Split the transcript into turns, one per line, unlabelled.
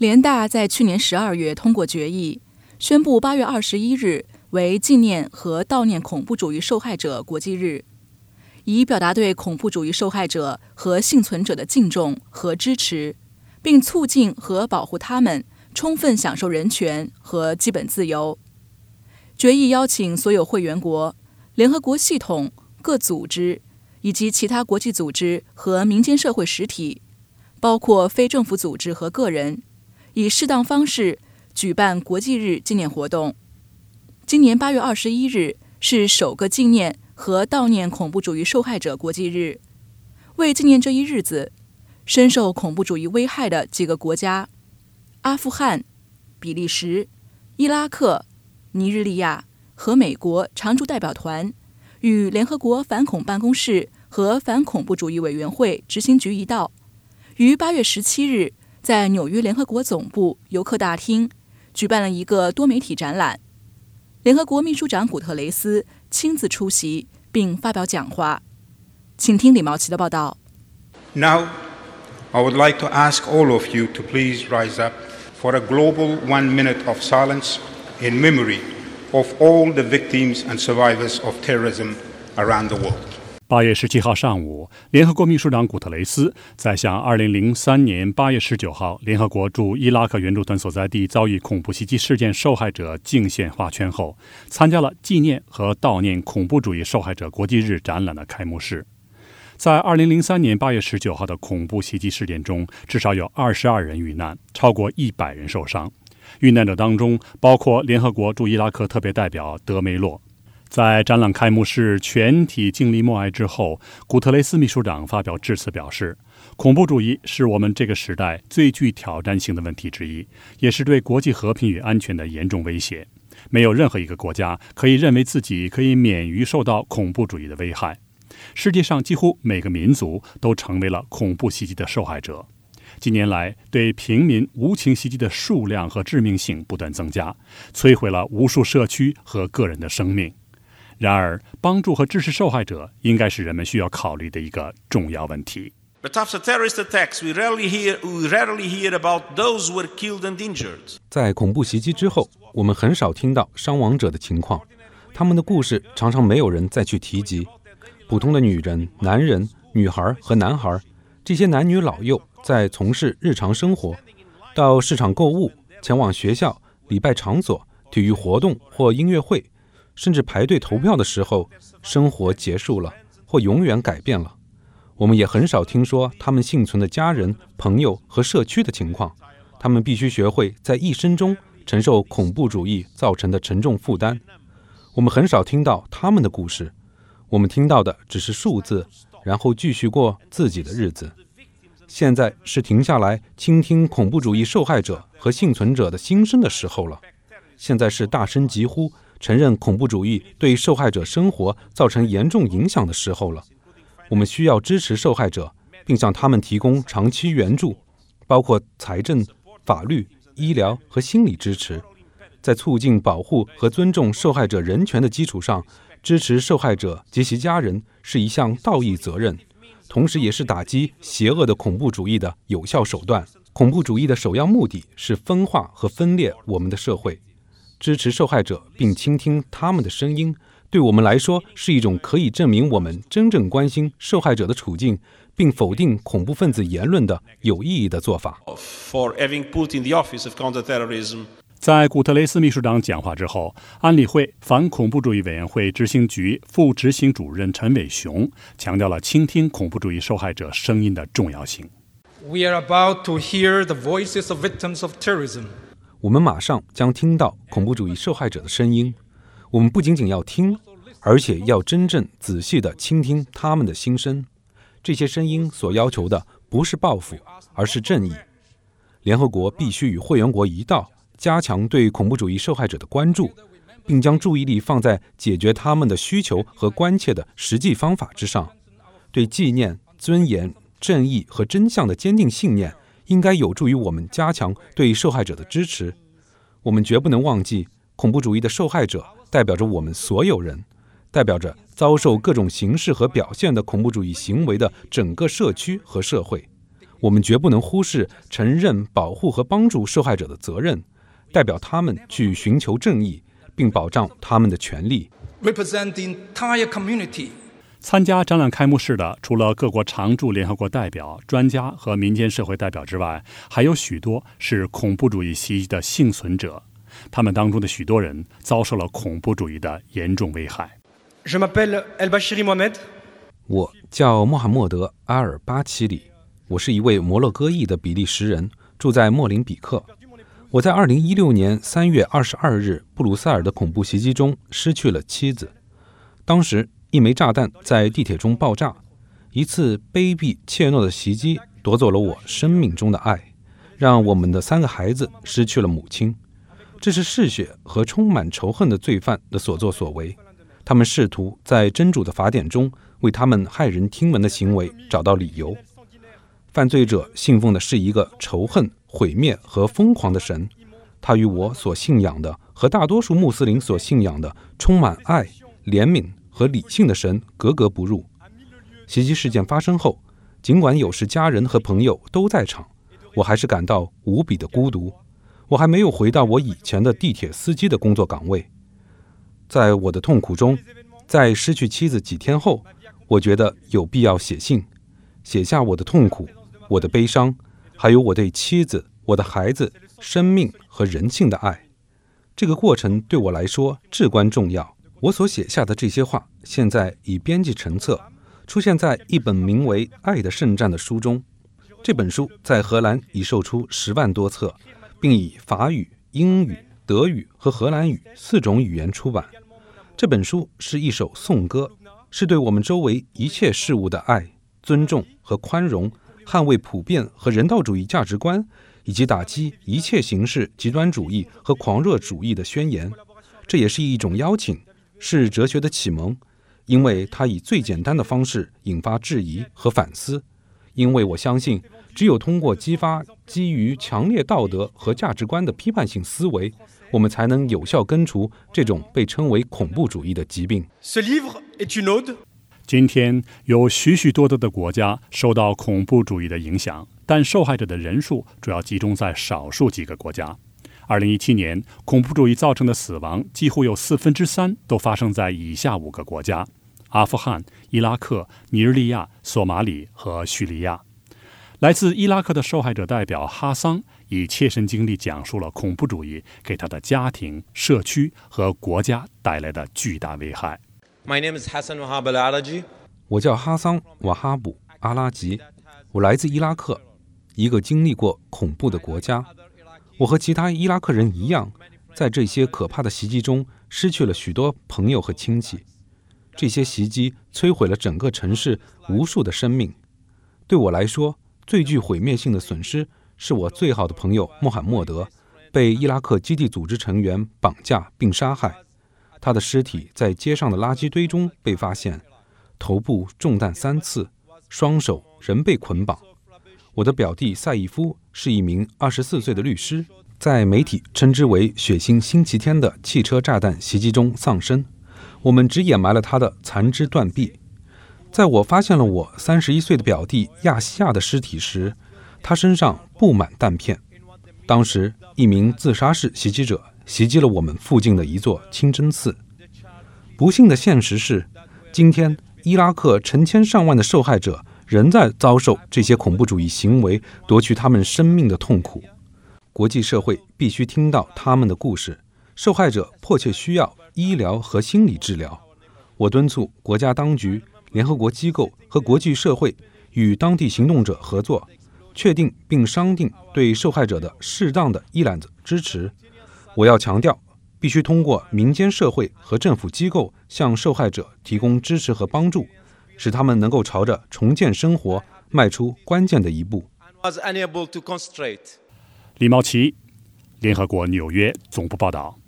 联大在去年12月通过决议，宣布8月21日为纪念和悼念恐怖主义受害者国际日，以表达对恐怖主义受害者和幸存者的敬重和支持，并促进和保护他们充分享受人权和基本自由。决议邀请所有会员国、联合国系统、各组织以及其他国际组织和民间社会实体，包括非政府组织和个人，以适当方式举办国际日纪念活动。今年8月21日是首个纪念和悼念恐怖主义受害者国际日。为纪念这一日子，深受恐怖主义危害的几个国家——阿富汗、比利时、伊拉克、尼日利亚和美国常驻代表团与联合国反恐办公室和反恐怖主义委员会执行局一道，于8月17日在纽约联合国总部游客大厅举办了一个多媒体展览。联合国秘书长古特雷斯亲自出席并发表讲话。请听李毛奇的报道。
Now, I would like to ask all of you to please rise up for a global 1 minute of silence in memory of all the victims and survivors of terrorism around the world.
8月17号上午，联合国秘书长古特雷斯在向2003年8月19号联合国驻伊拉克援助团所在地遭遇恐怖袭击事件受害者敬献画圈后，参加了纪念和悼念恐怖主义受害者国际日展览的开幕式。在2003年8月19号的恐怖袭击事件中，至少有22人遇难，超过100人受伤。遇难者当中包括联合国驻伊拉克特别代表德梅洛。在展览开幕式全体敬礼默哀之后，古特雷斯秘书长发表致辞表示，恐怖主义是我们这个时代最具挑战性的问题之一，也是对国际和平与安全的严重威胁。没有任何一个国家可以认为自己可以免于受到恐怖主义的危害。世界上几乎每个民族都成为了恐怖袭击的受害者。近年来，对平民无情袭击的数量和致命性不断增加，摧毁了无数社区和个人的生命。然而，帮助和支持受害者应该是人们需要考虑的一个重要问题。
But after terrorist attacks, we rarely hear about those who were killed and injured.
在恐怖袭击之后，我们很少听到伤亡者的情况，他们的故事常常没有人再去提及。普通的女人、男人、女孩和男孩，这些男女老幼在从事日常生活，到市场购物，前往学校、礼拜场所、体育活动或音乐会，甚至排队投票的时候，生活结束了或永远改变了。我们也很少听说他们幸存的家人、朋友和社区的情况。他们必须学会在一生中承受恐怖主义造成的沉重负担。我们很少听到他们的故事，我们听到的只是数字，然后继续过自己的日子。现在是停下来倾听恐怖主义受害者和幸存者的心声的时候了。现在是大声疾呼，承认恐怖主义对受害者生活造成严重影响的时候了。我们需要支持受害者，并向他们提供长期援助，包括财政、法律、医疗和心理支持。在促进保护和尊重受害者人权的基础上，支持受害者及其家人是一项道义责任，同时也是打击邪恶的恐怖主义的有效手段。恐怖主义的首要目的是分化和分裂我们的社会。支持受害者并倾听他们的声音，对我们来说是一种可以证明我们真正关心受害者的处境，并否定恐怖分子言论的有意义的做法。
在古特雷斯秘书长讲话之后，安理会反恐怖主义委员会执行局副执行主任陈伟雄强调了倾听恐怖主义受害者声音的重要性。
We are about to hear the voices of victims of terrorism.
我们马上将听到恐怖主义受害者的声音。我们不仅仅要听，而且要真正仔细地倾听他们的心声。这些声音所要求的不是报复，而是正义。联合国必须与会员国一道，加强对恐怖主义受害者的关注，并将注意力放在解决他们的需求和关切的实际方法之上。对纪念、尊严、正义和真相的坚定信念应该有助于我们加强对受害者的支持。我们绝不能忘记，恐怖主义的受害者代表着我们所有人，代表着遭受各种形式和表现的恐怖主义行为的整个社区和社会。 我们绝不能忽视承认保护和帮助受害者的责任，代表他们去寻求正义，并保障他们的权利。
represent the entire community.
参加展览开幕式的，除了各国常驻联合国代表、专家和民间社会代表之外，还有许多是恐怖主义袭击的幸存者。他们当中的许多人遭受了恐怖主义的严重危害。
Je m'appelle El-Bashiri Mohamed.
我叫穆罕默德·阿尔巴齐里，我是一位摩洛哥裔的比利时人，住在莫林比克。我在2016年3月22日布鲁塞尔的恐怖袭击中失去了妻子。当时一枚炸弹在地铁中爆炸，一次卑鄙怯懦的袭击夺走了我生命中的爱，让我们的3个孩子失去了母亲。这是嗜血和充满仇恨的罪犯的所作所为，他们试图在真主的法典中为他们骇人听闻的行为找到理由。犯罪者信奉的是一个仇恨、毁灭和疯狂的神，他与我所信仰的和大多数穆斯林所信仰的充满爱、怜悯和理性的神格格不入。袭击事件发生后，尽管有时家人和朋友都在场，我还是感到无比的孤独。我还没有回到我以前的地铁司机的工作岗位。在我的痛苦中，在失去妻子几天后，我觉得有必要写信，写下我的痛苦、我的悲伤，还有我对妻子、我的孩子、生命和人性的爱。这个过程对我来说至关重要。我所写下的这些话，现在已编辑成册，出现在一本名为《爱的圣战》的书中。这本书在荷兰已售出10万多册，并以法语、英语、德语和荷兰语4种语言出版。这本书是一首颂歌，是对我们周围一切事物的爱、尊重和宽容，捍卫普遍和人道主义价值观，以及打击一切形式极端主义和狂热主义的宣言。这也是一种邀请，是哲学的启蒙，因为它以最简单的方式引发质疑和反思。因为我相信，只有通过激发基于强烈道德和价值观的批判性思维，我们才能有效根除这种被称为恐怖主义的疾病。
Ce livre est une ode.
今天有许许多多的国家受到恐怖主义的影响，但受害者的人数主要集中在少数几个国家。2017年，恐怖主义造成的死亡几乎有3/4都发生在以下5个国家：阿富汗、伊拉克、尼日利亚、索马里和叙利亚。来自伊拉克的受害者代表哈桑以切身经历讲述了恐怖主义给他的家庭、社区和国家带来的巨大危害。
My name is Hassan Wahab al-Alaji.
我叫哈桑·瓦哈布·阿拉吉，我来自伊拉克，一个经历过恐怖的国家。我和其他伊拉克人一样，在这些可怕的袭击中失去了许多朋友和亲戚。这些袭击摧毁了整个城市无数的生命。对我来说，最具毁灭性的损失是我最好的朋友穆罕默德被伊拉克基地组织成员绑架并杀害。他的尸体在街上的垃圾堆中被发现，头部中弹3次，双手仍被捆绑。我的表弟赛义夫是一名24岁的律师，在媒体称之为血腥星期天的汽车炸弹袭击中丧生。我们只掩埋了他的残肢断臂。在我发现了我31岁的表弟亚西亚的尸体时，他身上布满弹片。当时一名自杀式袭击者袭击了我们附近的一座清真寺。不幸的现实是，今天伊拉克成千上万的受害者仍在遭受这些恐怖主义行为夺去他们生命的痛苦。国际社会必须听到他们的故事，受害者迫切需要医疗和心理治疗。我敦促国家当局、联合国机构和国际社会与当地行动者合作，确定并商定对受害者的适当的一揽子支持。我要强调，必须通过民间社会和政府机构向受害者提供支持和帮助，使他们能够朝着重建生活迈出关键的一步。
Was unable to concentrate.
李茂奇，联合国纽约总部报道。